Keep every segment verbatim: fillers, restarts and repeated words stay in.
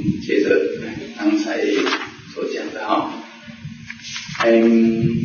接着刚才所讲的哈，嗯，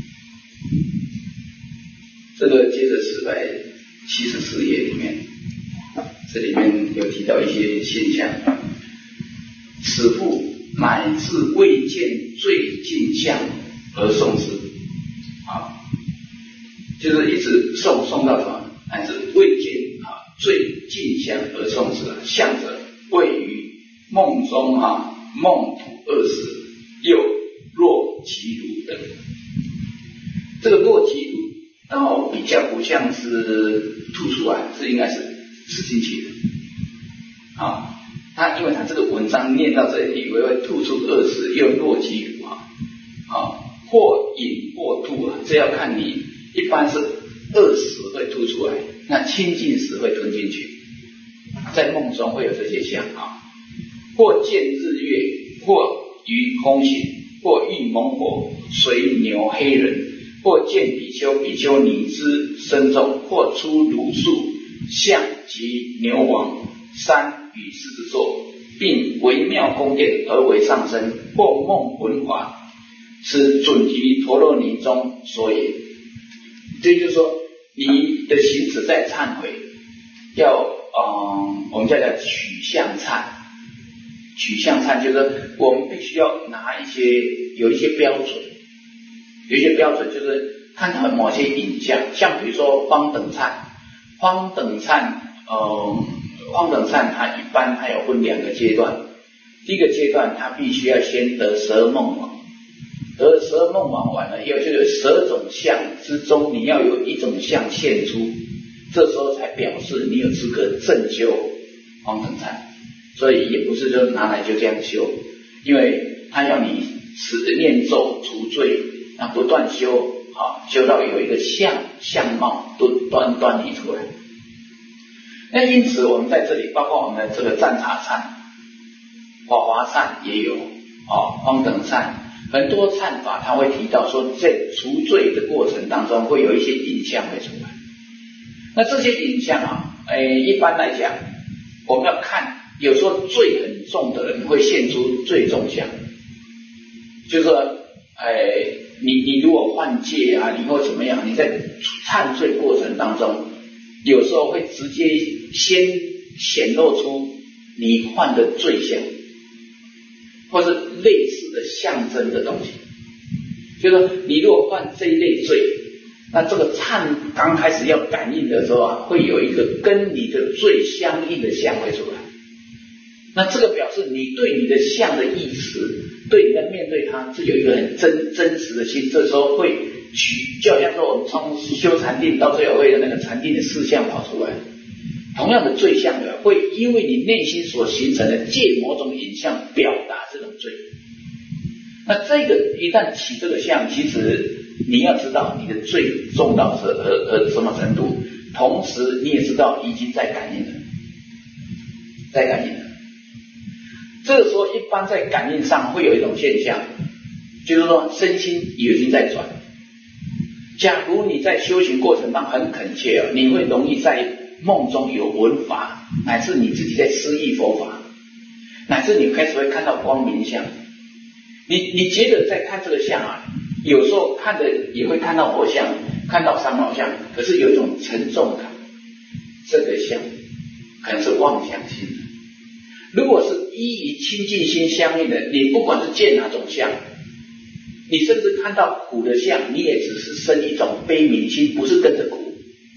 这个接着四百七十四页里面，这里面有提到一些现象，此父乃至未见最近相而诵之，啊，就是一直诵诵到什么，乃至未见啊最近相而诵之，相者位于梦中啊，梦土二识，又若其如等。这个若其如倒比较不像是吐出来，是应该是吃进去的啊。他因为他这个文章念到这里，以为会吐出二识，又若其如啊，啊，或饮或吐啊，这要看你，一般是二识会吐出来，那清净识会吞进去，在梦中会有这些相啊，或见日月，或于空行，或遇猛火，随牛黑人，或见比丘、比丘尼之身众，或出如树象及牛王山与狮子座，并微妙宫殿而为上升，或梦文华，此准提陀罗尼中所言。这就是说，你的行持在忏悔，要嗯，我们叫叫取向忏。取向忏就是我们必须要拿一些有一些标准，有一些标准就是看到某些影像，像比如说方等忏，方等忏，呃，方等忏它一般它有分两个阶段，第一个阶段它必须要先得十二梦王，得十二梦王完了以后，就有十二种相之中，你要有一种相现出，这时候才表示你有资格正修方等忏。所以也不是就拿来就这样修，因为他要你持念咒除罪，那不断修，啊，修到有一个相相貌都端端理出来。那因此我们在这里，包括我们的这个赞茶忏、法华忏也有，啊，方等忏，很多忏法他会提到说，在除罪的过程当中会有一些影像会出来。那这些影像啊，哎，一般来讲，我们要看。有时候罪很重的人会现出罪重相，就是说，哎，你你如果犯戒啊，你或怎么样，你在忏罪过程当中，有时候会直接先显露出你犯的罪相，或是类似的象征的东西。就是说，你如果犯这一类罪，那这个忏刚开始要感应的时候啊，会有一个跟你的罪相应的相会出来。那这个表示你对你的相的意识，对你在面对它是有一个很真真实的心，这时候会取，就好像说我们从修禅定到最后会有那个禅定的事项跑出来，同样的罪相的会因为你内心所形成的借某种影像表达这种罪。那这个一旦起这个相，其实你要知道你的罪重到是呃呃什么程度，同时你也知道已经在感应了，在感应了。这个时候一般在感应上会有一种现象，就是说身心已经在转。假如你在修行过程当中很恳切啊，你会容易在梦中有闻法，乃至你自己在思忆佛法，乃至你开始会看到光明相。你你接着再看这个相啊，有时候看的也会看到佛像，看到三毛像，可是有一种沉重感，这个相可能是妄想心的。如果是依于清净心相应的，你不管是见哪种相，你甚至看到苦的相，你也只是生一种悲悯心，不是跟着苦，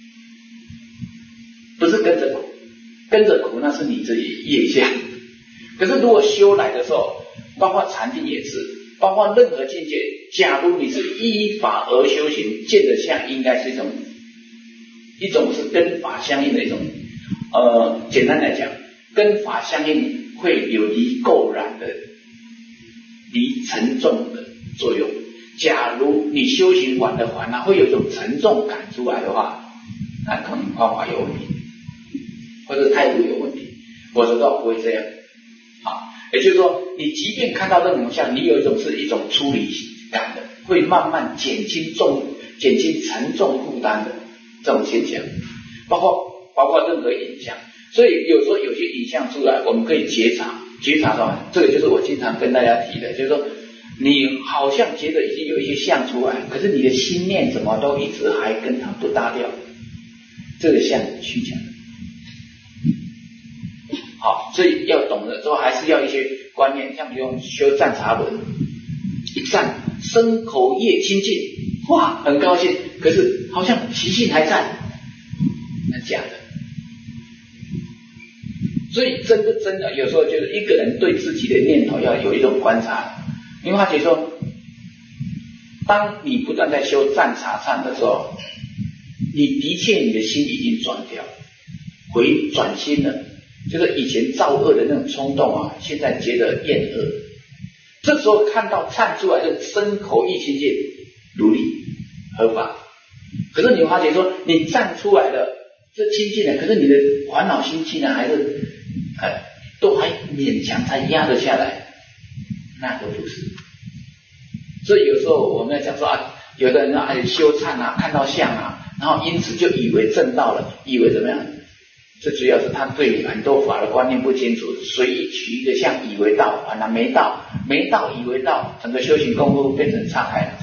不是跟着苦，跟着苦那是你自己业相。可是如果修来的时候，包括禅定也是，包括任何境界，假如你是依法而修行，见的相应该是一种一种是跟法相应的一种，呃，简单来讲，跟法相应会有离垢染的、离沉重的作用。假如你修行完的话，那会有一种沉重感出来的话，那可能方法有问题，或者态度有问题，否则倒不会这样。啊，也就是说，你即便看到任何相，你有一种是一种出离感的，会慢慢减轻重、减轻沉重负担的这种现象，包括包括任何影像。所以有时候有些影像出来，我们可以觉察， 觉察到，这个就是我经常跟大家提的，就是说你好像觉得已经有一些相出来，可是你的心念怎么都一直还跟它不搭调，这个相虚假。好，所以要懂得说，还是要一些观念，像比如修站茶轮，一站身口业清净，哇，很高兴，可是好像习性还在，那假的。所以真不真的，有时候就是一个人对自己的念头要有一种观察。因为他觉得说，当你不断在修站茶禅的时候，你的确你的心已经转掉，回转心了，就是以前造恶的那种冲动啊，现在觉得厌恶。这时候看到忏出来的身口意清净，如理合法。可是你发觉说，你站出来了，这清净了，可是你的烦恼心气呢，还是呃都还勉强才压得下来，那都不是。所以有时候我们在讲说啊，有的人啊修忏啊，看到相啊，然后因此就以为正道了，以为怎么样？这主要是他对很多法的观念不清楚，随意取一个相以为道，反而没道，没道以为道，整个修行功夫变成岔开了。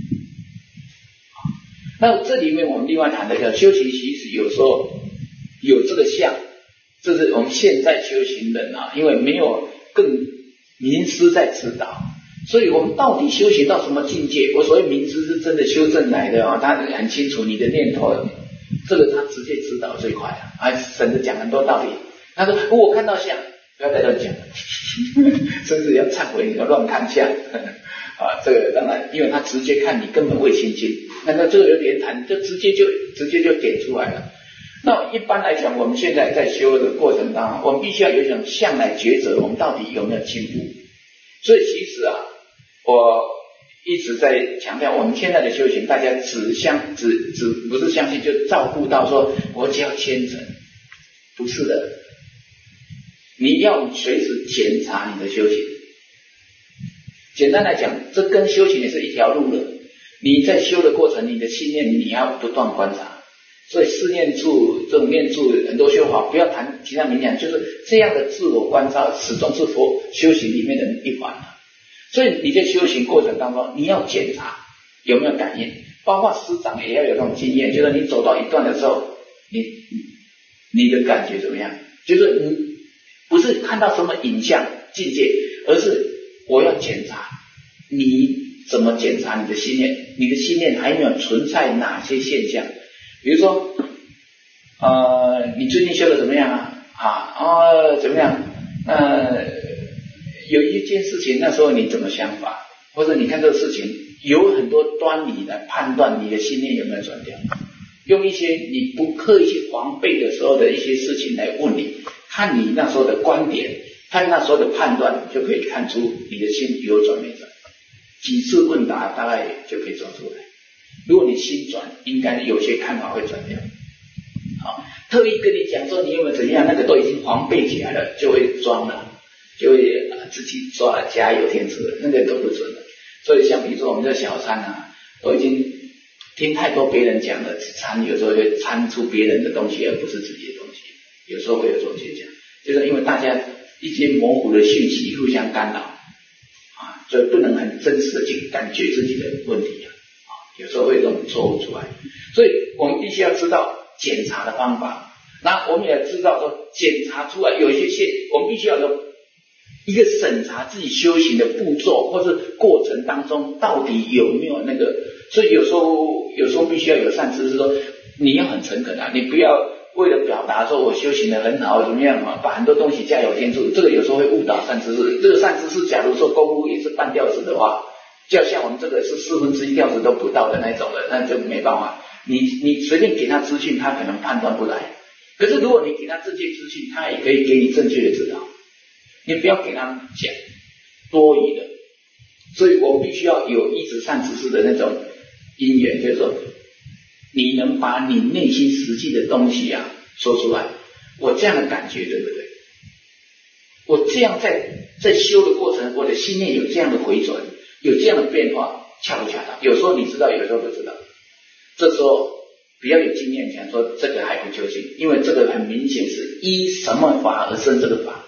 那这里面我们另外谈的叫修行，其实有时候有这个相，这是我们现在修行人啊，因为没有更名师在指导，所以我们到底修行到什么境界？我所谓名师是真的修正来的啊，他很清楚你的念头，这个他直接指导最快啊，还省得讲很多道理。他说我看到相，不要再乱讲，甚至要忏悔你要乱看相啊，这个当然，因为他直接看你根本未清净，那么这个有点谈，就直接就直接就点出来了。那一般来讲，我们现在在修的过程当中，我们必须要有一种相来抉择，我们到底有没有进步？所以其实啊，我一直在强调，我们现在的修行，大家只相只只不是相信，就照顾到说我只要虔诚，不是的，你要随时检查你的修行。简单来讲，这跟修行也是一条路的。你在修的过程，你的信念你要不断观察。所以四念处这种念处很多修法，不要谈其他名讲，就是这样的自我观察，始终是佛修行里面的一环。所以你在修行过程当中，你要检查有没有感应，包括师长也要有这种经验，就是你走到一段的时候，你你的感觉怎么样？就是你不是看到什么影像境界，而是我要检查你怎么检查你的心念，你的心念还没有存在哪些现象？比如说，呃，你最近修的怎么样啊？啊，哦，怎么样？呃，有一件事情，那时候你怎么想法？或者你看这个事情有很多端倪来判断你的心念有没有转掉，用一些你不刻意去防备的时候的一些事情来问你，看你那时候的观点，看那时候的判断，就可以看出你的心有转没转。几次问答大概就可以抓出来。如果你心转，应该有些看法会转掉。好，特意跟你讲说你有没有怎样，那个都已经防备起来了，就会装了，就会自己抓加油添醋了，那个都不准了。所以像比如说我们这小参啊，都已经听太多别人讲了，参有时候会参出别人的东西，而不是自己的东西，有时候会有这种现象，就是因为大家一些模糊的讯息互相干扰啊，所以不能很真实的去感觉自己的问题啊，有时候会有这种错误出来，所以我们必须要知道检查的方法，那我们也知道说检查出来有一些现，我们必须要有一个审查自己修行的步骤或是过程当中到底有没有那个，所以有时候有时候必须要有善知识说你要很诚恳啊，你不要为了表达说我修行的很好怎么样啊，把很多东西加油添醋，这个有时候会误导善知识。这个善知识假如说功夫也是半吊子的话，就像我们这个是四分之一吊子都不到的那种的，那就没办法，你你随便给他资讯他可能判断不来，可是如果你给他正确资讯，他也可以给你正确的指导，你不要给他讲多余的。所以我们必须要有依止善知识的那种因缘，就是说你能把你内心实际的东西啊说出来，我这样的感觉对不对？我这样在在修的过程，我的心念有这样的回转，有这样的变化，恰不恰当？有时候你知道，有时候不知道。这时候不要有经验讲说这个还不究竟，因为这个很明显是依什么法而生这个法，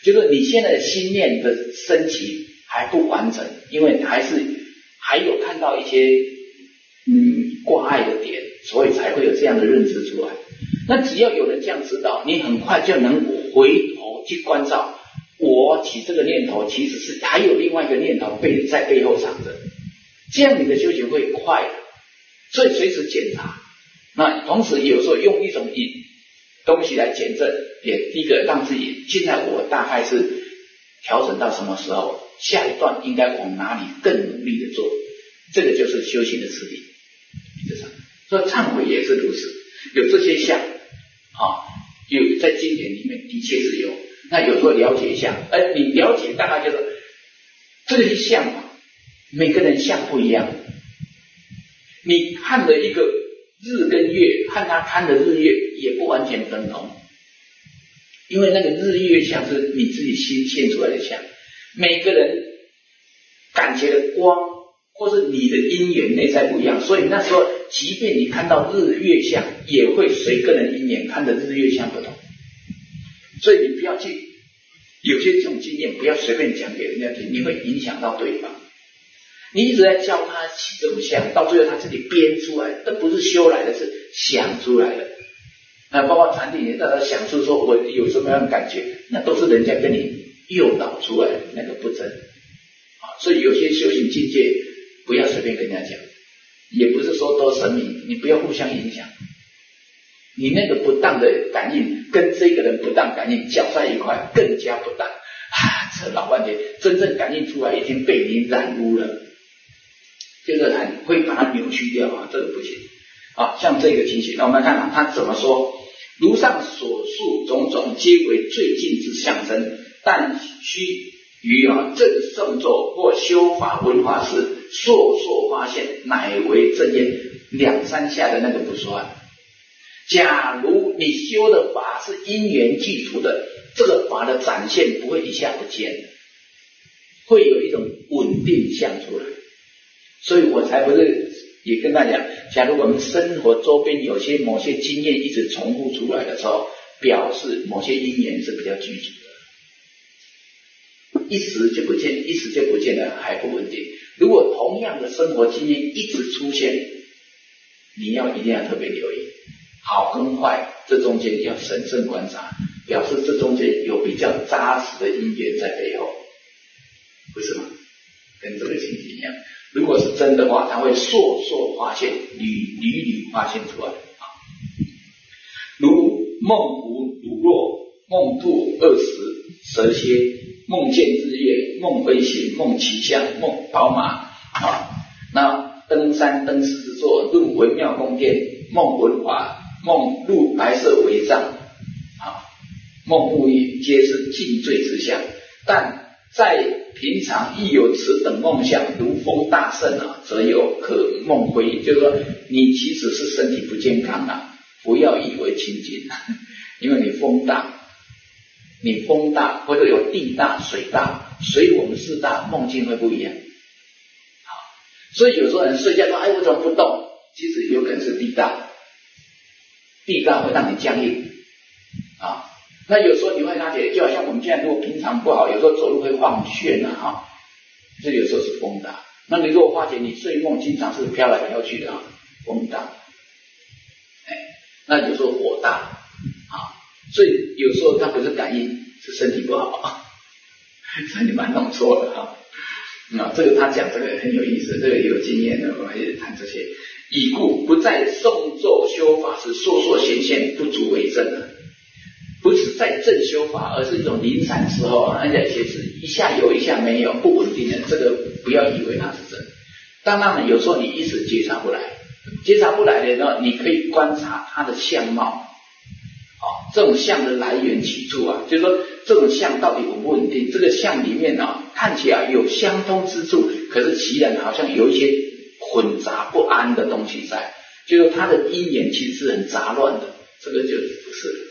就是你现在的心念的升起还不完整，因为还是还有看到一些嗯挂碍的点，所以才会有这样的认知出来。那只要有人这样指导，你很快就能回头去关照，我起这个念头其实是还有另外一个念头背在背后藏着，这样你的修行会快的。所以随时检查，那同时有时候用一种引东西来检证，也第一个让自己现在我大概是调整到什么时候，下一段应该往哪里更努力的做，这个就是修行的次第。所以忏悔也是如此，有这些相啊，有在经典里面的确是有。那有时候了解一下，而你了解大概就是这个相啊，每个人相不一样。你看的一个日跟月，和他看的日月也不完全等同，因为那个日月相是你自己心现出来的相，每个人感觉的光或是你的因缘内在不一样，所以那时候即便你看到日月相，也会随个人因缘看的日月相不同。所以你不要去有些这种经验，不要随便讲给人家听，你会影响到对方。你一直在教他起这种相，到最后他自己编出来，这不是修来的，是想出来的。那包括禅定也让他想出说我有什么样的感觉，那都是人家跟你诱导出来的，那个不真。所以有些修行境界不要随便跟人家讲，也不是说都神明，你不要互相影响。你那个不当的感应跟这个人不当感应搅在一块，更加不当啊！这老半天真正感应出来已经被你染污了，这个还会把它扭曲掉啊，这个不行啊。像这个情形，那我们来看啊，他怎么说？如上所述种种，皆为最近之象征，但须于啊正圣咒或修法闻法时，烁烁发现，乃为正业。两三下的那个不算。假如你修的法是因缘具足的，这个法的展现不会一下不见，会有一种稳定相出来。所以我才不是也跟大家讲，假如我们生活周边有些某些经验一直重复出来的时候，表示某些因缘是比较具足的，一时就不见，一时就不见了，还不稳定。如果同样的生活经验一直出现，你要一定要特别留意好跟坏，这中间要审慎观察，表示这中间有比较扎实的因缘在背后，不是吗？跟这个情形一样，如果是真的话，它会烁烁发现，屡屡屡发现出来啊。如梦无如若，梦度二十，蛇蝎，梦见日月，梦飞行，梦骑象，梦宝马啊。那登山登狮子座，入文庙宫殿，梦文华，梦入白色帷帐啊，梦沐浴，皆是尽罪之相。但在平常亦有此等梦相，如风大盛啊，则有可梦回。就是说，你其实是身体不健康啊，不要以为清净，因为你风大，你风大或者有地大、水大，水我们四大梦境会不一样。所以有时候人睡觉说：“哎，我怎么不动？”其实有可能是地大，地大会让你僵硬啊。那有时候你会发觉，就好像我们现在如果平常不好，有时候走路会晃眩啊，哈，这有时候是风大。那你如果发觉你睡梦经常是飘来飘去的啊，风大，哎，那有时候火大啊。所以有时候它不是感应，是身体不好，所以你把它弄错了哈。那这个他讲这个很有意思，这个有经验的，我们也谈这些。已故不在诵咒修法时烁烁显现，不足为证了。不是在正修法，而是一种零散时候，而且是一下有一下没有，不稳定的，这个不要以为它是真。当然了，有时候你一时觉察不来，觉察不来的呢，你可以观察它的相貌，哦，这种相的来源起处啊，就是说这种相到底稳不稳定？这个相里面啊，看起来有相通之处，可是其然好像有一些混杂不安的东西在，就是它的因缘其实是很杂乱的，这个就不是了。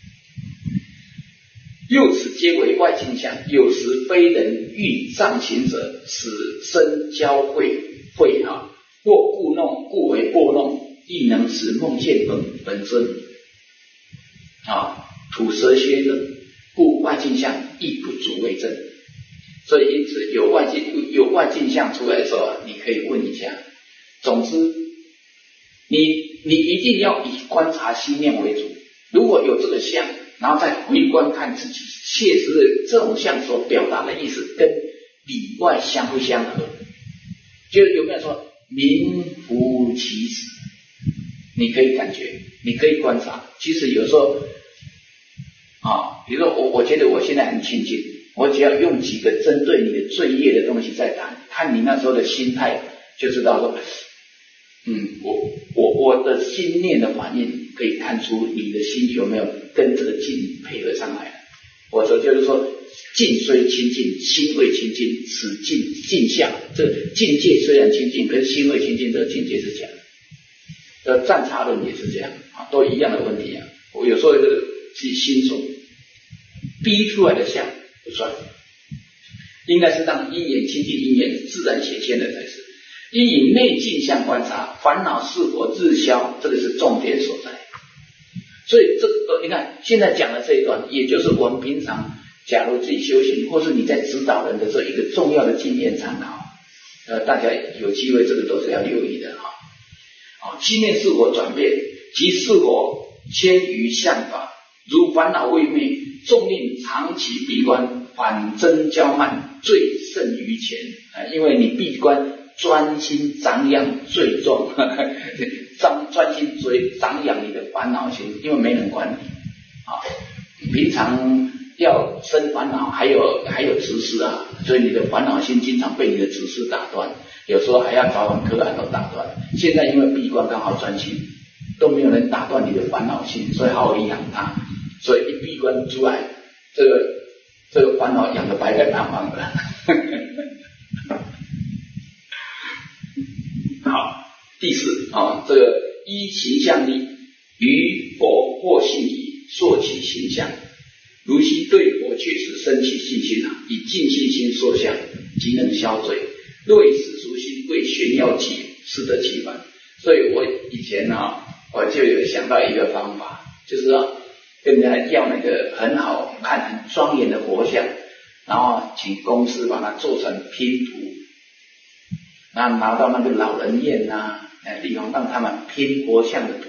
又此皆为外境相，有时非人欲上行者，使身交会会啊，或故弄，故为过弄，亦能使梦见本本尊啊，吐舌蝎等， 故外境相亦不足为证。所以因此有外境有外境相出来的时候，你可以问一下。总之，你你一定要以观察心念为主。如果有这个相，然后再回观看自己，切实的这种相所表达的意思跟里外相不相合？就有没有说名符其实？你可以感觉，你可以观察。其实有时候啊，比如说我我觉得我现在很清净，我只要用几个针对你的罪业的东西在谈，看你那时候的心态，就知道说，嗯，我我我的心念的反应，可以看出你的心有没有跟这个境配合上来。我说就是说，境虽清净，心未清净，此境境相，这个境界虽然清净，可是心未清净，这个境界是假的。呃，占察论也是这样啊，都一样的问题啊。我有时候这个自己心所逼出来的相不算，应该是让因缘清净，因缘自然显现的才是。应以内境相观察，烦恼是否日消，这个是重点所在。所以这个你看现在讲的这一段，也就是我们平常假如自己修行，或是你在指导人的时候一个重要的经验参考。呃，大家有机会这个都是要留意的哈。啊，心念是否转变，即是否迁于相法，如烦恼未灭，纵令长期闭关，反增骄慢，最胜于前。啊，因为你闭关专心长养最重，专专心追长养你的烦恼心，因为没人管你啊。平常要生烦恼，还有还有执事啊，所以你的烦恼心经常被你的执事打断，有时候还要早晚课案都打断。现在因为闭关刚好专心，都没有人打断你的烦恼心，所以好好养它。所以一闭关出来，这个这个烦恼养得白白胖胖的。好，第四啊，这个依形象力，于佛或信矣，说起形象。如昔对佛确实生起信心啊，以尽信心说相，即能消罪。若以世俗心为炫耀己，适得其反。所以我以前啊，我就有想到一个方法，就是啊，跟人家要那个很好看、很庄严的佛像，然后请公司把它做成拼图，那拿到那个老人院啊，哎地方让他们拼佛像的图，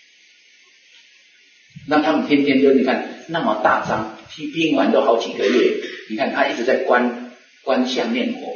让他们天天就你看那么大张，拼拼完都好几个月，你看他一直在观观相念佛。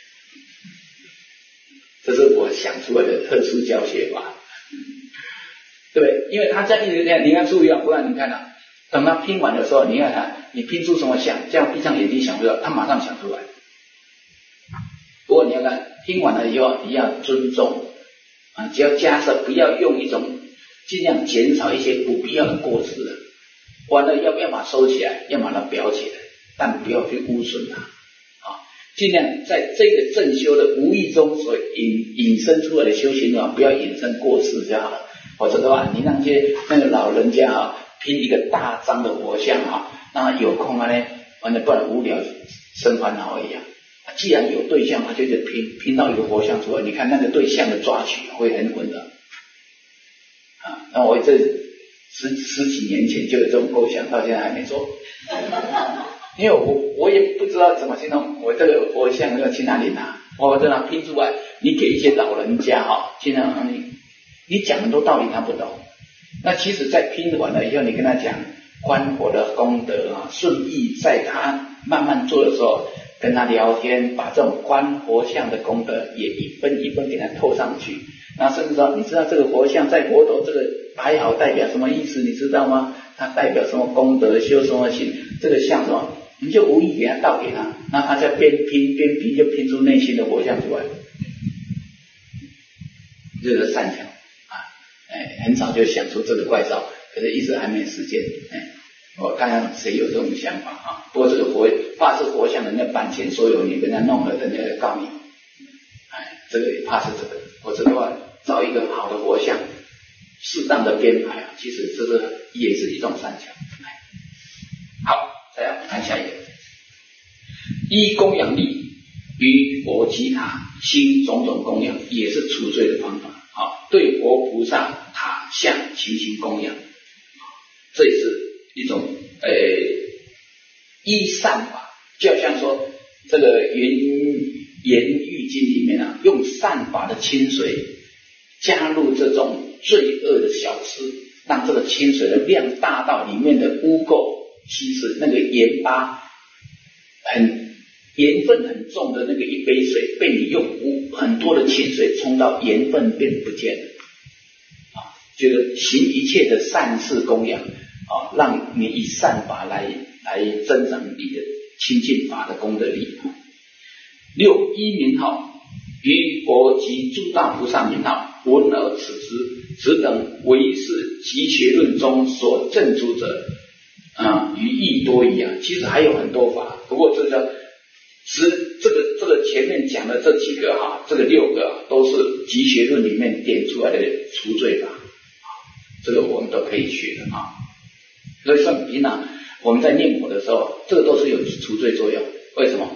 这是我想出来的特殊教学法，对不对？因为他在一直这样，你看注意啊，不然你看啊，等他拼完的时候，你看看你拼出什么相，这样闭上眼睛想不到，他马上想出来。不过你要看拼完了以后，你要尊重啊，只要加设，不要用一种尽量减少一些不必要的过失了。完了要要把它收起来，要把它裱起来，但不要去污损它。尽量在这个正修的无意中所引引申出来的修行啊，不要引申过失就好了。否则的话，你让些那个老人家啊拼一个大张的佛像啊，那有空啊呢，完了不然无聊生烦恼而已啊。既然有对象，他就得拼拼到一个佛像出来，你看那个对象的抓取会很混的啊。那我这十十几年前就有这种构想，到现在还没做。因为我我也不知道怎么去弄，我这个佛像要去哪里拿，我在那拼出来，你给一些老人家哈，尽量你你讲很多道理他不懂，那其实在拼完了以后，你跟他讲观佛的功德啊，顺意在他慢慢做的时候，跟他聊天，把这种观佛像的功德也一分一分给他透上去。那甚至说，你知道这个佛像在佛陀这个摆好代表什么意思？你知道吗？它代表什么功德，修什么行？这个像什么？你就无意给他倒给他，那他在边拼边拼，就拼出内心的佛像出来，这是善巧啊！哎，很少就想出这个怪招，可是一直还没时间。哎，我看看谁有这种想法啊？不过这个佛怕是佛像的那版权所有，你跟他弄了，人家要告你。哎，这个也怕是这个，否则的话，找一个好的佛像，适当的编排啊，其实这是也是一种善巧。哎，好。再来看下一个，依供养力于佛及塔兴种种供养，也是除罪的方法。好，对佛菩萨塔像勤行供养，这也是一种呃依善法，就好像说这个圆圆喻经里面啊，用善法的清水加入这种罪恶的小吃，让这个清水的量大到里面的污垢，其实那个盐巴很盐分很重的那个一杯水，被你用很多的清水冲到盐分变不见了啊，就是行一切的善事供养啊，让你以善法来来增长你的清净法的功德力。六一名号，于佛及诸大菩萨名号，闻而此之，此等为是集学论中所证诸者啊，于义多矣啊。其实还有很多法，不过这个是这个这个前面讲的这几个哈、啊，这个六个、啊、都是集学论里面点出来的除罪法，这个我们都可以学的啊。所以像平常我们在念佛的时候，这个都是有除罪作用。为什么？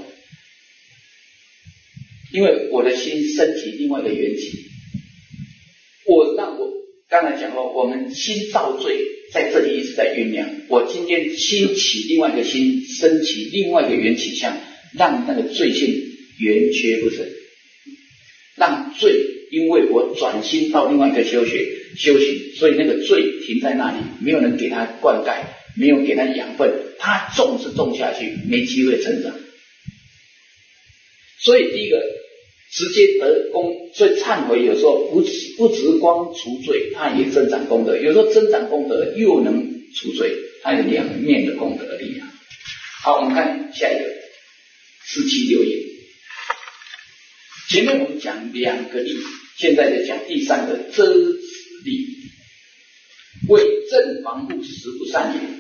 因为我的心升起另外一个缘起，我让我刚才讲过，我们心造罪在这里一直在酝酿。我今天兴起另外一个心，升起另外一个缘起相，让那个罪性圆缺不成，让罪因为我转心到另外一个修学修行，所以那个罪停在那里，没有人给他灌溉，没有给他养分，他种是种下去，没机会成长。所以第一个直接得功，所以忏悔有时候不不只光除罪，它也增长功德。有时候增长功德又能除罪，它有两面的功德的力量。好，我们看下一个四七六页。前面我们讲两个例，现在就讲第三个遮止力，为正防护实不善也。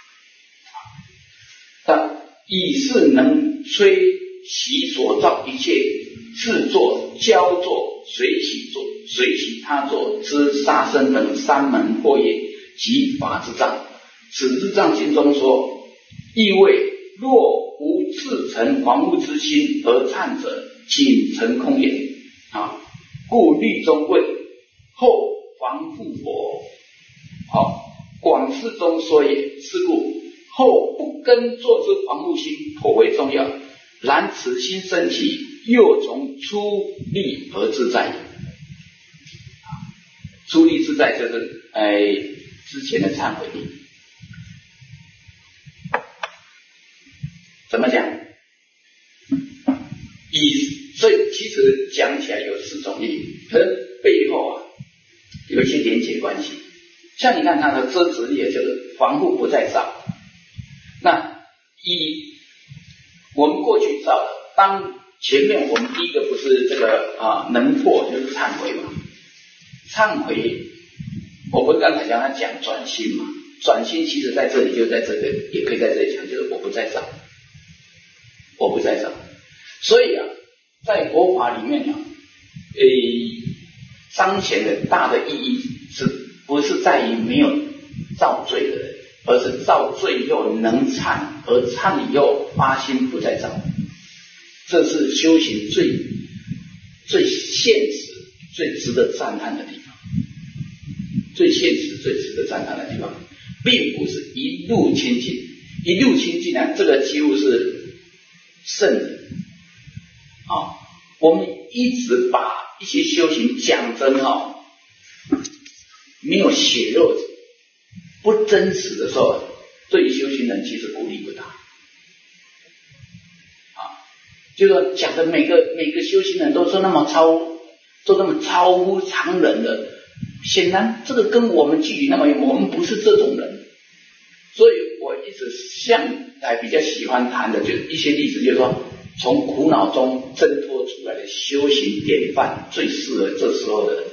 但以是能摧其所造一切自作、教作、随喜作、随喜他作之杀生等三门惑业及法之障。此之障经中说，意谓若无自成防护之心而忏者，仅成空也啊。故律中问后防护佛，好，广释中说也。是故后不耕作之防护心颇为重要。然此心升起，又从出力而自在。出力自在就是哎之前的忏悔力。怎么讲？以所以其实讲起来有四种力，可是背后啊有一些连结关系。像你看它的遮止力就是防护不再造。那以我们过去造的，当前面我们第一个不是这个啊能破就是忏悔嘛？忏悔，我不是刚才讲他讲转心嘛？转心其实在这里就在这个，也可以在这里讲，就是我不再造，我不再造。所以啊，在佛法里面啊，诶，彰显的大的意义是不是在于没有造罪的人，而是造罪以后能忏，而忏以后发心不再造。这是修行最最现实、最值得赞叹的地方，最现实、最值得赞叹的地方，并不是一路清净，一路清净呢，这个几乎是圣人啊。我们一直把一些修行讲真啊，没有血肉、不真实的时候，对于修行人其实鼓励不大。就是说讲的每个每个修行人都是那么超，都那么超乎常人的，显然这个跟我们距离那么远，我们不是这种人。所以我一直向来比较喜欢谈的，就是一些例子，就是说从苦恼中挣脱出来的修行典范，最适合这时候的人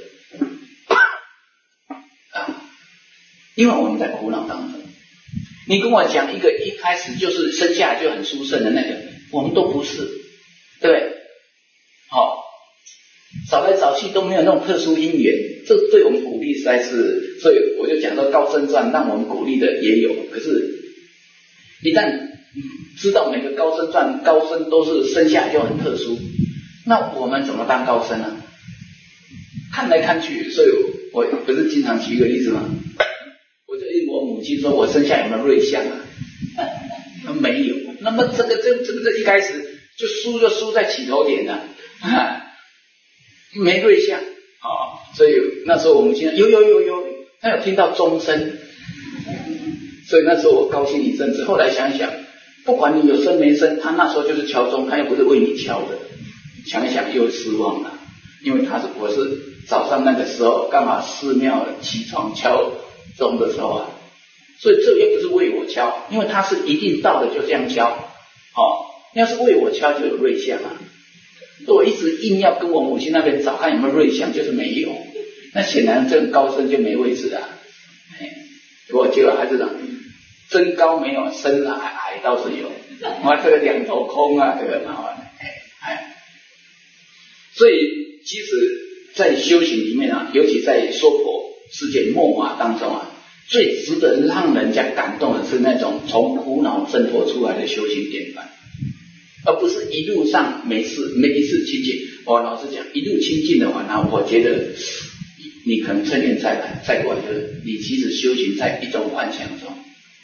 啊，因为我们在苦恼当中。你跟我讲一个一开始就是生下来就很殊胜的那个，我们都不是。对不对？好、哦，早来早去都没有那种特殊因缘，这对我们鼓励实在是，所以我就讲说高僧传让我们鼓励的也有，可是，一旦知道每个高僧传高僧都是生下来就很特殊，那我们怎么当高僧呢？看来看去，所以我不是经常举一个例子吗？我就问我母亲说，我生下有没有瑞相啊？没有。 那么这个这这个这一开始就输就输在起头点了，啊，没对象啊、哦，所以那时候我母亲有有有有，他有听到钟声，所以那时候我高兴一阵子。后来想一想，不管你有声没声，他那时候就是敲钟，他又不是为你敲的，想一想又失望了，因为他是我是早上那个时候刚好寺庙起床敲钟的时候啊，所以这又不是为我敲，因为他是一定到的就这样敲，哦，要是为我敲就有瑞相啊。我一直硬要跟我母亲那边找看有没有瑞相，就是没有，那显然这个高声就没位置了。我结果还是讲真高没有，深矮矮倒是有，哇，这个两头空啊，这个麻烦。哎，所以其实在修行里面啊，尤其在娑婆世界末法当中啊，最值得让人家感动的是那种从苦恼挣脱出来的修行典范，而不是一路上每次每一次亲近。我老实讲，一路亲近的话呢，我觉得你可能趁愿再来再过来，就是你其实修行在一种幻想中。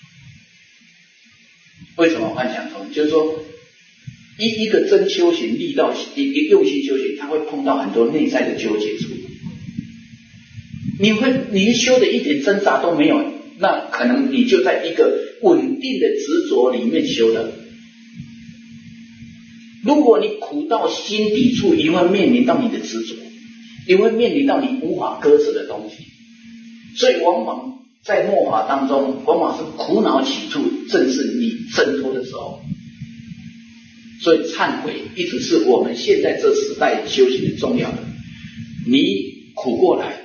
为什么幻想中？就是说一一个真修行力道一一用心修行，他会碰到很多内在的纠结处。你会你修的一点挣扎都没有，那可能你就在一个稳定的执着里面修的。如果你苦到心底处，一定会面临到你的执着，你会面临到你无法割舍的东西。所以往往在末法当中，往往是苦恼起处，正是你挣脱的时候。所以忏悔一直是我们现在这时代修行的重要的。你苦过来，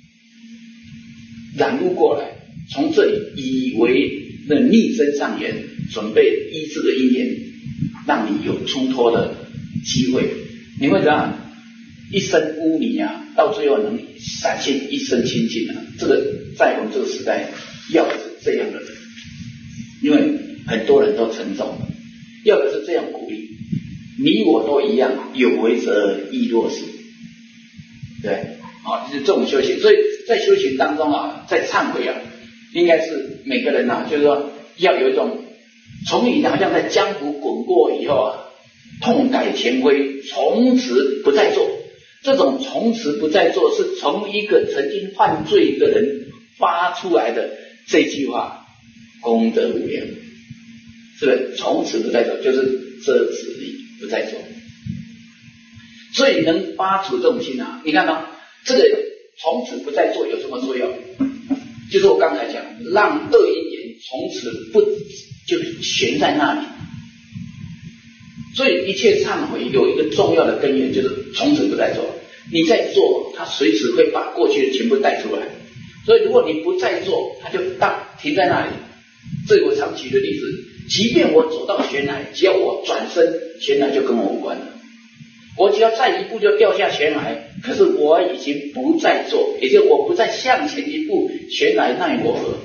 染污过来，从这里以为的逆增上缘，准备医治的因缘，让你有出脱的机会。你会怎样？一身污泥啊，到最后能闪现一身清净啊！这个在我们这个时代要的是这样的人，因为很多人都沉重，要的是这样鼓励。你我都一样，有为者亦若是。对，啊，就是这种修行。所以在修行当中啊，在忏悔啊，应该是每个人啊，就是说要有一种从你好像在江湖滚过以后啊，痛改前非，从此不再做。这种从此不再做，是从一个曾经犯罪的人发出来的这句话，功德无量，是不是？从此不再做，就是遮止力不再做。所以能发出这种心啊，你看到、哦、这个从此不再做有什么作用？就是我刚才讲，让恶因缘从此不就悬在那里。所以一切忏悔有一个重要的根源，就是从此不再做。你在做，它随时会把过去的全部带出来。所以如果你不再做，它就当停在那里。这个我常举的例子，即便我走到悬崖，只要我转身，悬崖就跟我无关了。我只要再一步就掉下悬崖，可是我已经不再做，也就是我不再向前一步，悬崖奈我何？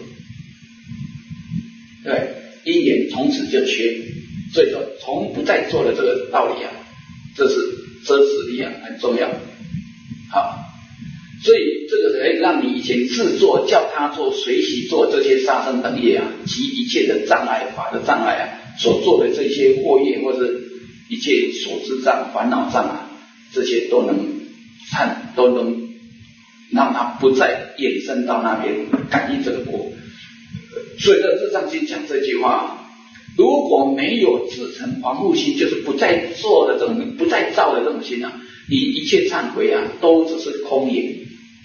对，因缘从此就缺。所以说，从不再做的这个道理啊，这是遮止力啊，很重要。好，所以这个可以让你以前自作、叫他做、随喜做这些杀生等业啊，及一切的障碍、法的障碍啊，所做的这些惑业或者一切所知障、烦恼障啊，这些都能忏，都能让他不再衍生到那边感应这个果。所以在这上去讲这句话。如果没有自成防护心，就是不再做的这种、不再造的这种心啊，你一切忏悔啊，都只是空言，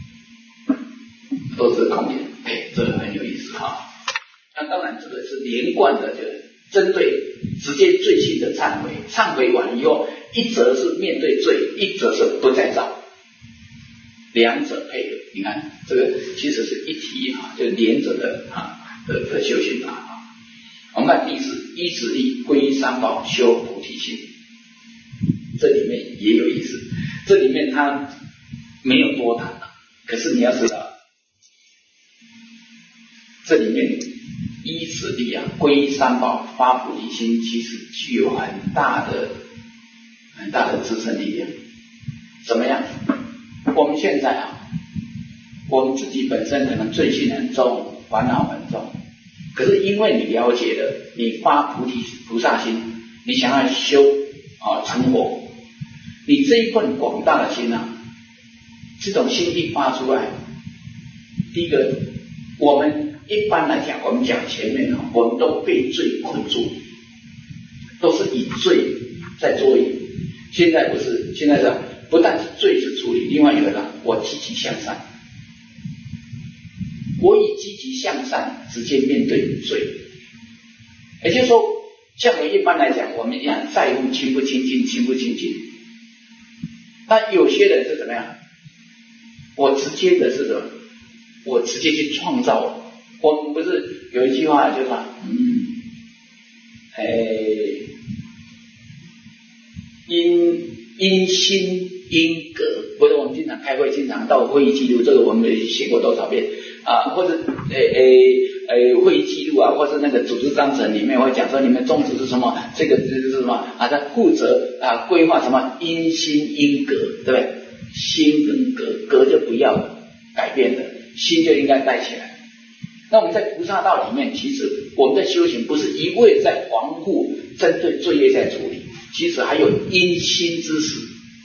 都是空言。哎，这个很有意思哈。那当然，这个是连贯的，就是针对直接罪性的忏悔。忏悔完以后，一则是面对罪，一则是不再造，两者配合。你看，这个其实是一体啊，就连着的啊的的修行啊。我们看第四，依止力皈依三宝修菩提心，这里面也有意思。这里面它没有多谈啊，可是你要知道，这里面依止力啊，皈依三宝发菩提心，其实具有很大的很大的支撑力量。怎么样？我们现在啊，我们自己本身可能罪性很重，烦恼很重。 可是因为你了解了，你发菩提菩萨心，你想要修啊成佛，你这一份广大的心啊，这种心一发出来，第一个，我们一般来讲，我们讲前面啊，我们都被罪困住，都是以罪在作业。现在不是，现在是不但是罪是处理，另外一个呢，我积极向善，我以积极向善直接面对罪。也就是说，像我们一般来讲，我们一样在乎清不清净，清不清净。但有些人是怎么样？我直接的是什么？我直接去创造。我们不是有一句话就是说，嗯，哎，因因心因格，不是我们经常开会，经常到会议记录，这个我们也写过多少遍啊？或者诶诶诶会议记录啊，或是那个组织章程里面会讲说，你们宗旨是什么？这个这个是什么啊？他负责啊规划什么因心因格，对不对？心跟格，格就不要改变的，心就应该带起来。那我们在菩萨道里面，其实我们的修行不是一味在防护，针对罪业在处理，其实还有因心之时，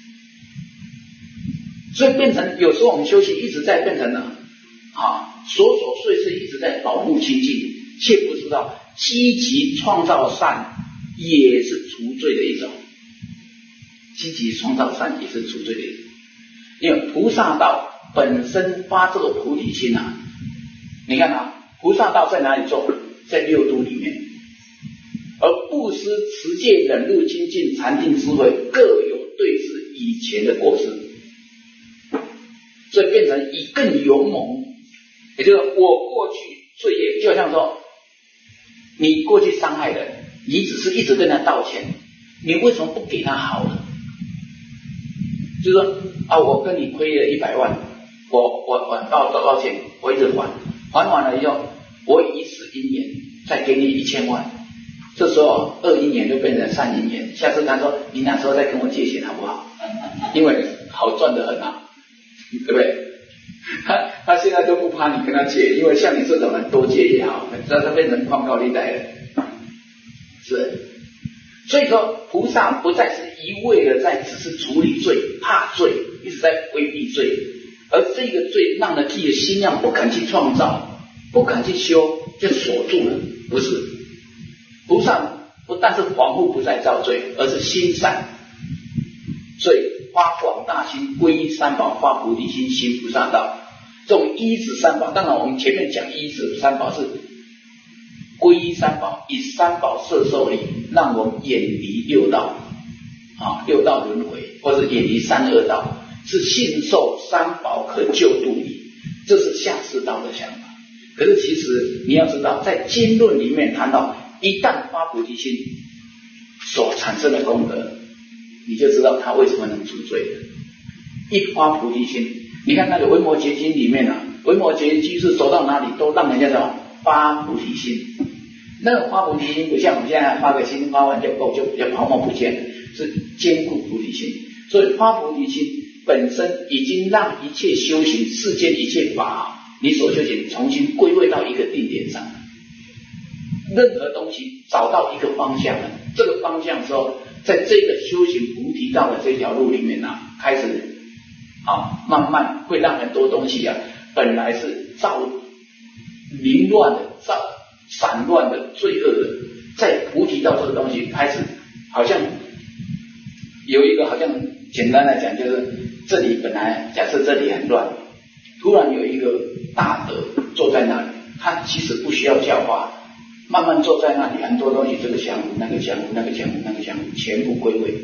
所以变成有时候我们修行一直在变成了啊琐琐碎碎一直在保护清净，却不知道积极创造善也是除罪的一种，积极创造善也是除罪的一种。因为菩萨道本身发这个菩提心啊，你看啊，菩萨道在哪里做？在六度里面，而布施、持戒、忍辱、精进、禅定、智慧各有对治以前的过失，所以变成以更勇猛。也就是我过去罪业，就好像说，你过去伤害人，你只是一直跟他道歉，你为什么不给他好了？就是说啊，我跟你亏了一百万，我我我道道歉，我一直还，还完了以后，我以此因缘再给你一千万，这时候恶因缘就变成善因缘。下次他说你哪时候再跟我借钱好不好？因为好赚得很啊，对不对？他他现在都不怕你跟他借，因为像你这种人多借也好，让他变成矿高利贷了，是。所以说菩萨不再是一味的在只是处理罪，怕罪，一直在规避罪，而这个罪让了自己的心量不敢去创造，不敢去修，就锁住了。不是，菩萨不但是防护不再造罪，而是心善，所以发广大心，皈依三宝，发菩提心，行菩萨道。这种依止三宝，当然我们前面讲依止三宝是皈依三宝，以三宝摄受力，让我们远离六道啊，六道轮回，或者远离三恶道，是信受三宝可救度你，这是下士道的想法。可是其实你要知道，在经论里面谈到，一旦发菩提心所产生的功德，你就知道他为什么能除罪的。一发菩提心，你看那个维摩诘经里面啊，维摩诘居士走到哪里都让人家什么发菩提心。那个发菩提心不像我们现在发个心，发完就够，就就泡沫不见了，是坚固菩提心。所以发菩提心本身已经让一切修行、世间一切法，你所修行重新归位到一个定点上。任何东西找到一个方向了，这个方向之后，在这个修行菩提道的这条路里面啊，开始啊，慢慢会让很多东西啊，本来是造凌乱的、造散乱的、罪恶的，在菩提道这个东西开始，好像有一个好像简单来讲，就是这里本来假设这里很乱，突然有一个大德坐在那里，他其实不需要教化。慢慢坐在那里，很多东西，这个香炉、那个香炉、那个香炉、那个香炉，全部归位。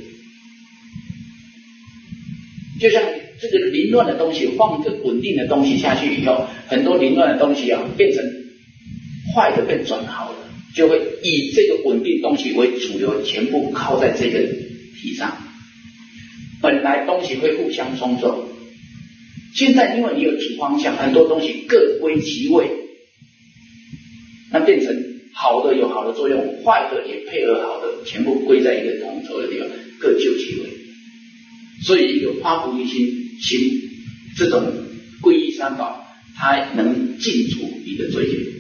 就像这个凌乱的东西放一个稳定的东西下去以后，很多凌乱的东西啊，变成坏的变转好的，就会以这个稳定东西为主流，全部靠在这个体上。本来东西会互相冲撞，现在因为你有主方向，很多东西各归其位，那变成好的有好的作用，坏的也配合好的，全部归在一个统筹的地方，各就其位。所以一个发菩提心，行这种皈依三宝，它能尽除你的罪业。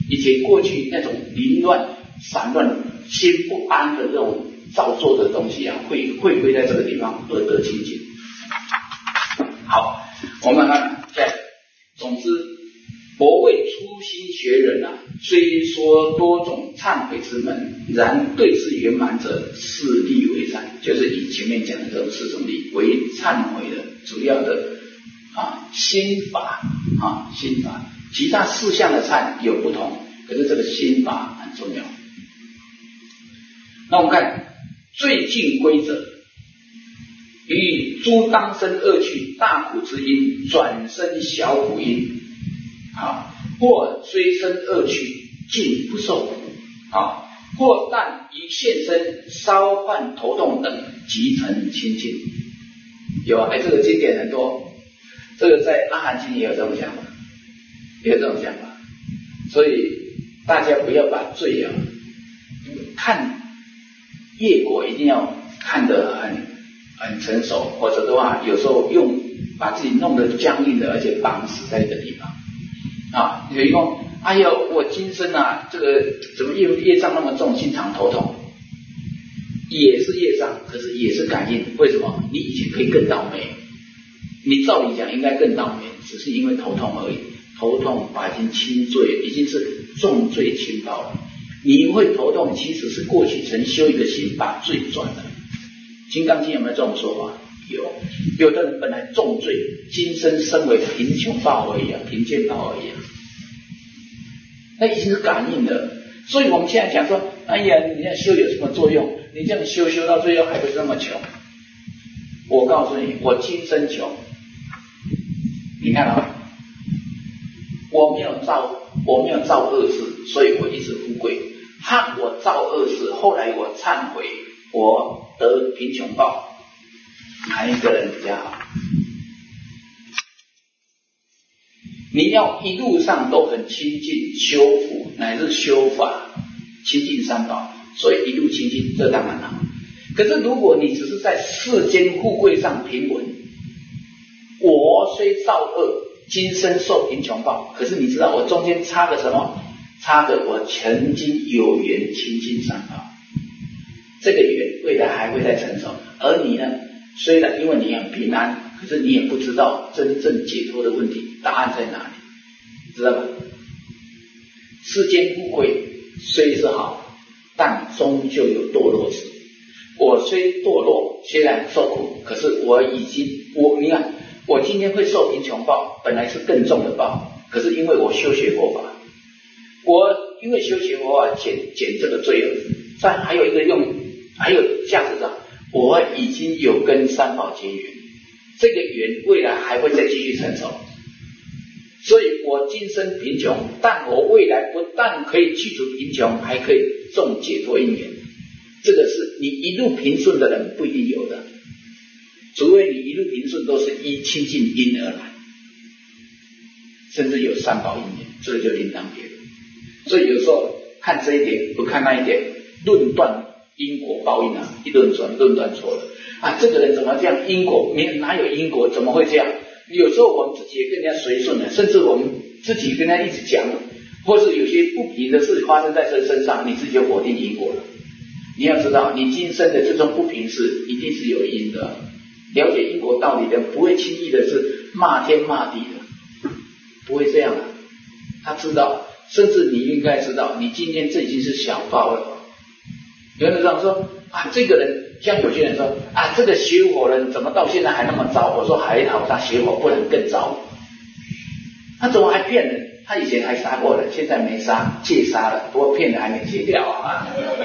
以前过去那种凌乱、散乱、心不安的这种造作的东西啊，会会归在这个地方而得清净。好，我们看下，总之，佛为初心学人啊，虽说多种忏悔之门，然对治圆满者，四力为善，就是以前面讲的这种四种力为忏悔的主要的啊心法啊心法，其他四项的忏有不同，可是这个心法很重要。那我们看最近规则。于诸当生恶趣大苦之因，转生小苦因，啊，或虽生恶趣，尽不受苦，啊，或但于现身烧饭头痛等，即成清净。有啊，哎，这个经典很多，这个在阿含经也有这种讲法，也有这种讲法，所以大家不要把罪啊，看业果一定要看得很。很成熟，或者的话，有时候用把自己弄得僵硬的，而且绑死在一个地方啊。有一个，哎呦，我今生啊，这个怎么业业障那么重，经常头痛，也是业障，可是也是感应。为什么？你以前可以更倒霉，你照理讲应该更倒霉，只是因为头痛而已。头痛把已经轻罪，已经是重罪轻报了。你会头痛，其实是过去曾修一个行把罪转了。金刚经有没有这种说法？有，有的人本来重罪，今生身为贫穷报而已啊，贫贱报而已啊，那已经是感应了。所以我们现在讲说，哎呀，你这样修有什么作用？你这样修修到最后还不是那么穷？我告诉你，我今生穷，你看啊，我没有造，我没有造恶事，所以我一直富贵。和我造恶事，后来我忏悔，我得贫穷报，哪一个人比较好？你要一路上都很亲近修福，乃至修法，亲近三宝，所以一路亲近，这当然好。可是如果你只是在世间富贵上平稳，我虽造恶，今生受贫穷报，可是你知道我中间差个什么？差个我曾经有缘亲近三宝，这个缘未来还会再成熟。而你呢，虽然因为你很平安，可是你也不知道真正解脱的问题答案在哪里，知道吧？世间富贵虽是好，但终究有堕落时。我虽堕落，虽然受苦，可是我已经我你看，我今天会受贫穷报，本来是更重的报，可是因为我修学佛法，我因为修学佛法减减这个罪恶，再还有一个用，还有价值上，我已经有跟三宝结缘，这个缘未来还会再继续成熟。所以我今生贫穷，但我未来不但可以去除贫穷，还可以种解脱因缘。这个是你一路平顺的人不一定有的，除非你一路平顺都是依亲近因而来，甚至有三宝因缘，这个就另当别论。所以有时候看这一点，不看那一点，论断因果报应啊，一论转论断错了啊！这个人怎么这样？因果哪有因果？怎么会这样？有时候我们自己也跟人家随顺了，甚至我们自己跟他一直讲，或是有些不平的事发生在这身上，你自己就否定因果了。你要知道，你今生的这种不平事一定是有因的。了解因果道理的，不会轻易的是骂天骂地的，不会这样的。他知道，甚至你应该知道，你今天这已经是小报了。有人这样说啊，这个人像有些人说啊，这个邪火人怎么到现在还那么糟？我说还好，他邪火不能更糟。他怎么还骗人？他以前还杀过人，现在没杀，戒杀了，不过骗人还没戒掉啊。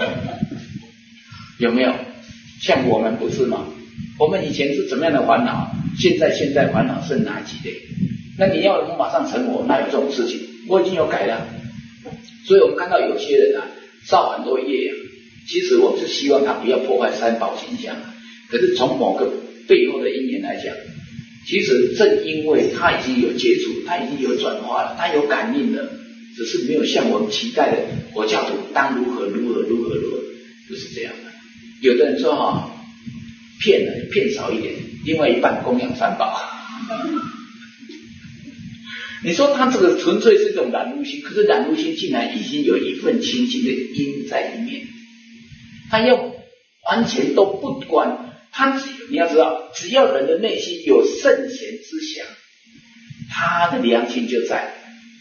有没有？像我们不是吗？我们以前是怎么样的烦恼？现在现在烦恼剩哪几类？那你要我马上成佛，哪有这种事情？我已经有改了。所以我们看到有些人啊，造很多业啊，其实我们是希望他不要破坏三宝形象。可是从某个背后的因缘来讲，其实正因为他已经有接触，他已经有转化了，他有感应了，只是没有像我们期待的佛教徒当如何如何如何如何，不是这样的。有的人说哈、哦，骗了骗少一点，另外一半供养三宝。 你说他这个纯粹是一种染污心，可是染污心竟然已经有一份清净的因在里面，他要完全都不管他，你要知道，只要人的内心有圣贤之想，他的良心就在。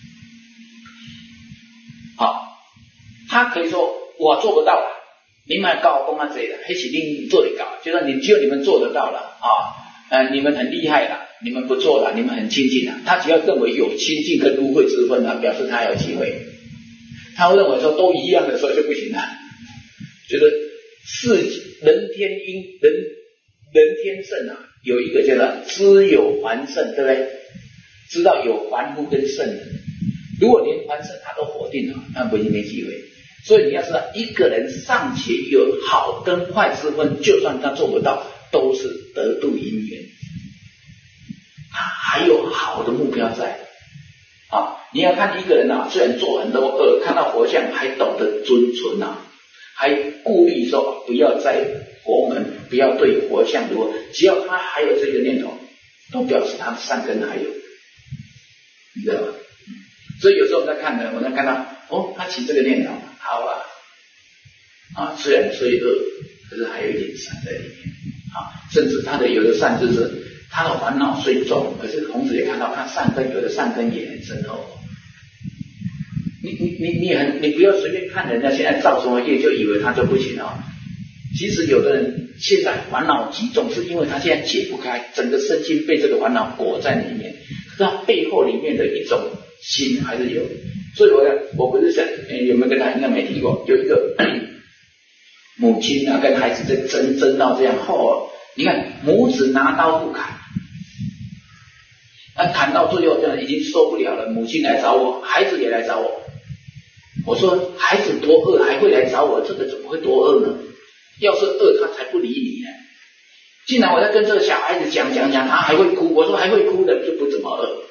好，他可以说我做不到了，你们搞公啊这的，还是你做得到，就说你只有你们做得到了啊，呃，你们很厉害了，你们不做了，你们很亲近了。他只要认为有亲近跟污秽之分了，表示他有机会。他会认为说都一样的时候就不行了，觉得是人天因人人天圣啊，有一个叫做知有还圣，对不对？知道有还污跟圣人，如果连还圣他都否定了，那不一定没机会。所以你要知道，一个人尚且有好跟坏之分，就算他做不到，都是得度因缘，他还有好的目标在啊。你要看一个人啊，虽然做很多恶，看到佛像还懂得尊存啊，还顾虑说不要在佛门，不要对佛像如何，只要他还有这个念头，都表示他的善根还有，你知道吗？所以有时候我在看呢，我在看到哦，他起这个念头，好啊，啊，虽然虽恶，可是还有一点善在里面啊，甚至他的有的善就是他的烦恼虽重，可是同时也看到他善根，有的善根也很深厚。你你你你很，你不要随便看人家现在造什么业就以为他就不行啊。其实有的人现在烦恼极重，是因为他现在解不开，整个身心被这个烦恼裹在里面，可是他背后里面的一种心还是有。所以我我不是想、欸、有没有跟他应该没提过，有一个母亲啊跟孩子在争争到这样后，你看母子拿刀不砍，那砍到最后这样已经受不了了，母亲来找我，孩子也来找我。我说孩子多恶还会来找我，这个怎么会多恶呢？要是恶他才不理你呢。竟然我在跟这个小孩子讲讲讲，他还会哭。我说还会哭的就不怎么恶。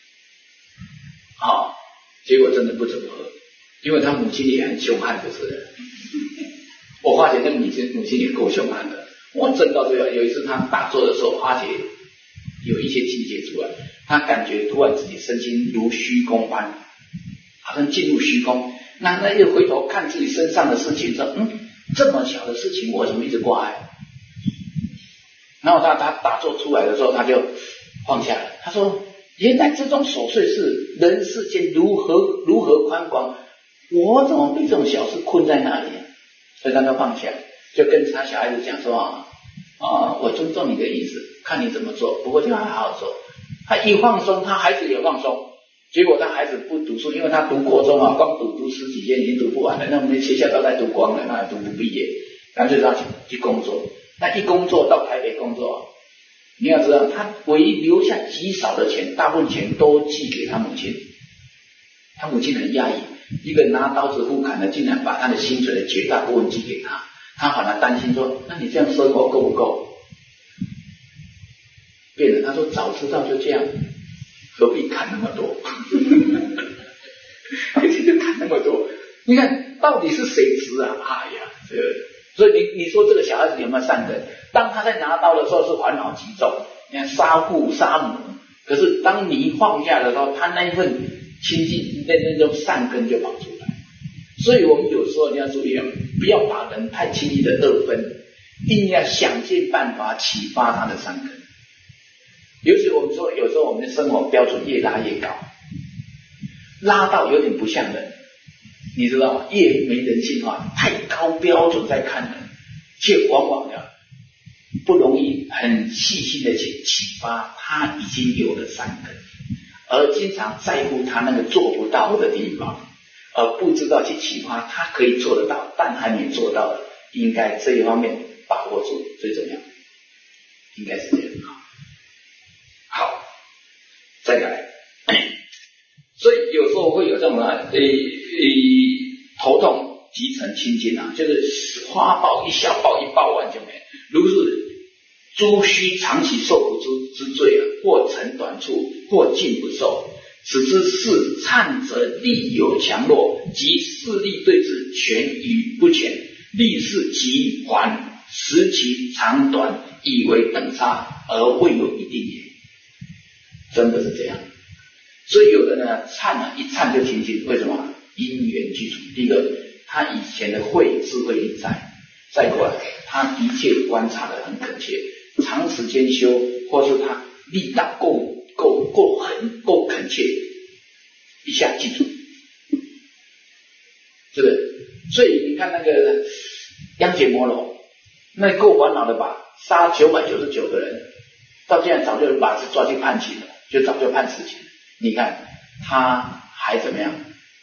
好，结果真的不怎么恶，因为他母亲也很凶悍，就是了。我发觉那个母亲母亲也够凶悍的。我真到最后有一次他打坐的时候，发觉有一些境界出来，他感觉突然自己身心如虚空般，好像进入虚空。那那又回头看自己身上的事情，说嗯，这么小的事情我怎么一直挂碍？然后他他打坐出来的时候，他就放下了。他说原来这种琐碎事，人世间如何如何宽广，我怎么被这种小事困在那里？所以他就放下，就跟他小孩子讲说啊啊，我尊重你的意思，看你怎么做，不过就要好好做。他一放松，他孩子也放松。结果他孩子不读书，因为他读国中啊，光读读十几天已经读不完了，那我们学校都在读光了，那还读不毕业，干脆他去去工作。那一工作到台北工作，你要知道，他唯一留下极少的钱，大部分钱都寄给他母亲。他母亲很讶异，一个拿刀子互砍的，竟然把他的薪水的绝大部分寄给他。他反而担心说：“那你这样生活够不够？”变了，他说：“早知道就这样。”何必砍那么多？何必就砍那么多？你看到底是谁值啊？哎呀，这个，所以你你说这个小孩子有没有善根？当他在拿刀的时候是烦恼极重，你看杀父杀母，可是当你放下的时候，他那一份亲近，那那种善根就跑出来。所以我们有时候你要注意，不要把人太轻易的二分，一定要想尽办法启发他的善根。尤其我们说，有时候我们的生活标准越拉越高，拉到有点不像人，你知道吗？越没人性化，太高标准在看人，却往往的不容易很细心的去启发他已经有的善根，而经常在乎他那个做不到的地方，而不知道去启发他可以做得到但还没做到的，应该这一方面把握住最重要，应该是这样。好，再来，所以有时候会有这种啊，呃呃，头痛即成清净啊，就是花报一小报一报完就没了。如是诸须长期受苦之之罪啊，或成短处，或尽不受。此之事忏则力有强弱，即势力对治全与不全，力是极缓，时其长短，以为等差，而未有一定也。真的是这样， 所以有的呢忏呢一忏就清净，为什么？因缘具足。第一个，他以前的慧智慧力在，再过来他的确观察得很恳切，长时间修，或是他力道够够够狠够恳切，一下记住这个。所以你看那个央羯摩罗，那够烦恼的吧，杀九百九十九个人，到现在早就把他抓去判刑了，就早就判死刑。你看他还怎么样？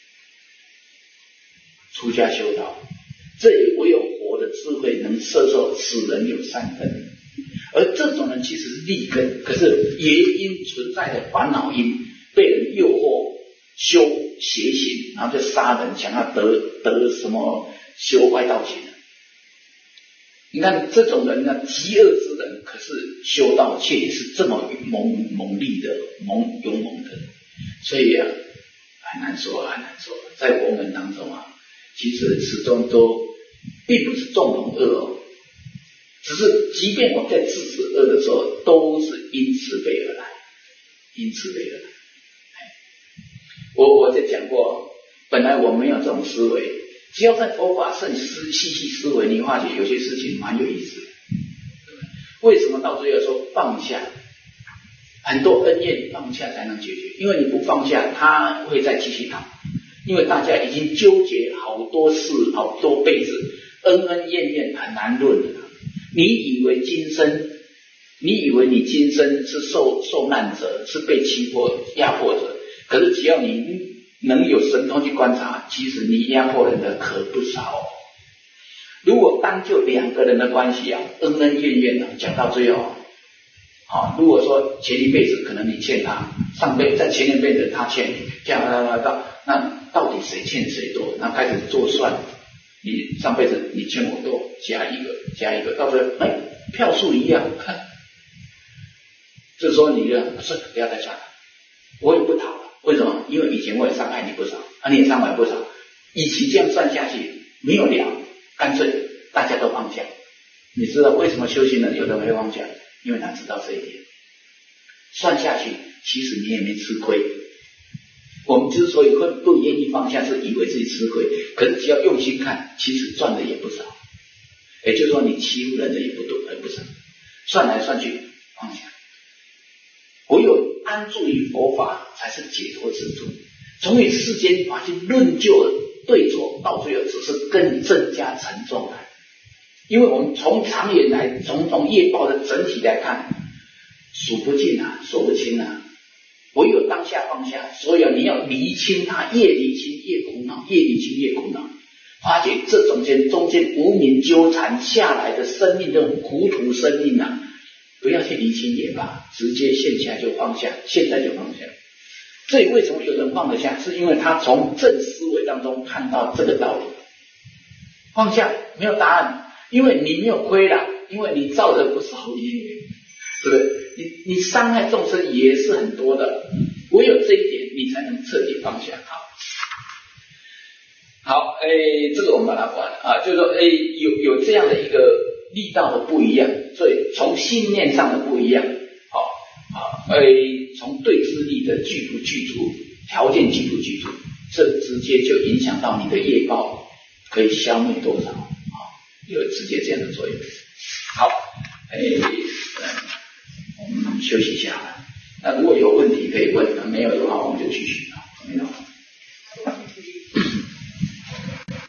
出家修道，这也唯有佛的智慧能摄受此人有三分。而这种人其实是利根，可是也因存在的烦恼因被人诱惑修邪行，然后就杀人，想要得得什么修外道行。你看这种人呢，极恶之人，可是修道却也是这么猛猛力的猛勇猛的，所以啊很难说很难说。在我们当中啊，其实始终都并不是纵容恶哦，只是即便我们在制止恶的时候，都是因慈悲而来，因慈悲而来。我我在讲过，本来我没有这种思维，只要在佛法慎思细细思维，你发觉有些事情蛮有意思的。为什么到最后说放下？很多恩怨放下才能解决，因为你不放下，他会再继续讨。因为大家已经纠结好多事好多辈子，恩恩怨怨很难论了。你以为今生，你以为你今生是受受难者，是被欺迫压迫者，可是只要你能有神通去观察，其实你压迫人的可不少。如果单就两个人的关系啊，恩恩怨怨啊，讲到最后啊，如果说前一辈子可能你欠他，上辈在前一辈子他欠你，这样到那到底谁欠谁多？那开始做算，你上辈子你欠我多，加一个加一个，到最后哎票数一样，看，这时候你就是不要再算了，我也不讨了。为什么？因为以前我也伤害你不少，啊你也伤害不少，与其这样算下去没有了，干脆大家都放下。你知道为什么修行人有的没放下？因为他知道这一点，算下去其实你也没吃亏。我们之所以会不愿意放下，是以为自己吃亏，可是只要用心看，其实赚的也不少。也就是说你欺负人的也不多也不少，算来算去放下。唯有安住于佛法才是解脱之途。从于世间法去论就对错，到最后只是更增加沉重了。因为我们从长远来，从从业报的整体来看，数不尽啊，说不清啊。唯有当下放下，所以你要厘清它，越厘清越苦恼，越厘清越苦恼。发觉这中间中间无名纠缠下来的生命，这种苦土生命啊，不要去厘清也罢，直接现下就放下，现在就放下。这里为什么有人放得下？是因为他从正思维当中看到这个道理。放下没有答案，因为你没有亏了，因为你造了不少业，对不对？你你伤害众生也是很多的，唯有这一点你才能彻底放下。好，好，诶，这个我们把它完了啊，就是说，诶，有有这样的一个力道的不一样，所以从信念上的不一样，好，好，诶，从对治力的具不具足，条件具不具足，这直接就影响到你的业报可以消灭多少啊，有直接这样的作用。好，诶，我们休息一下。那如果有问题可以问，没有的话我们就继续啊。没有。